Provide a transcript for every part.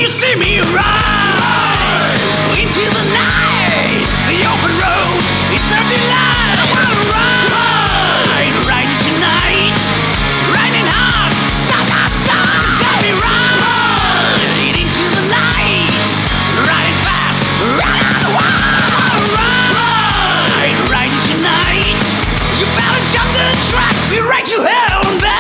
you see me ride into the night, the open road is a delight. I wanna ride tonight, riding hard, side by side. Let me ride into the night, riding fast, riding the wild. Ride tonight, you better jump the track, be right to hell and back.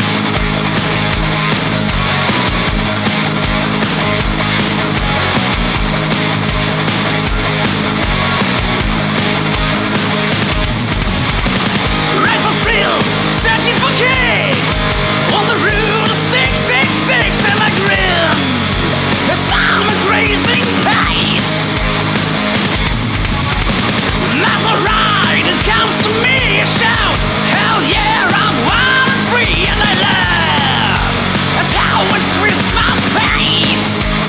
Searching for kicks on the route of 666, and I grin as I'm a grazing pace. As I ride, it comes to me a shout, hell yeah, I'm wild and free, and I laugh. That's how I twist my face.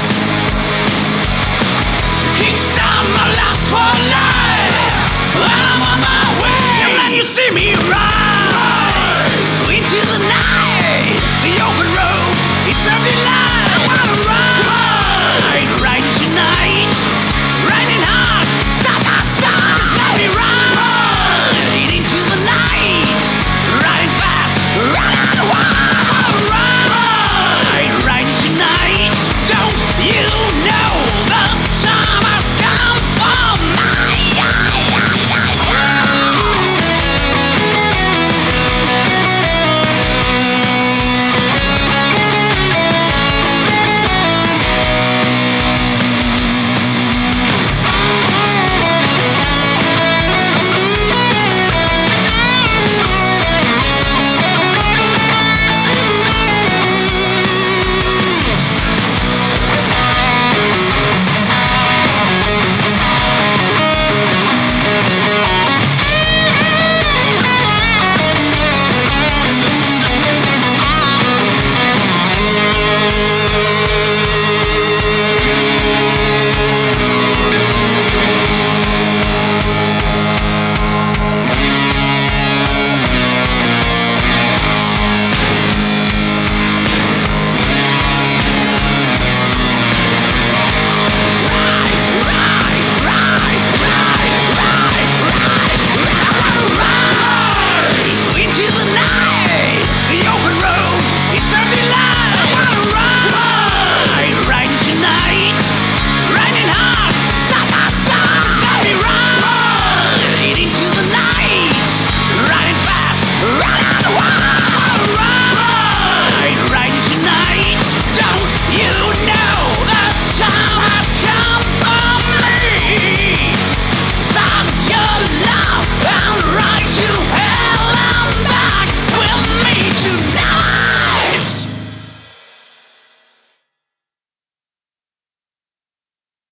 Kickstart my last for life, and I'm on my way, and then you see me ride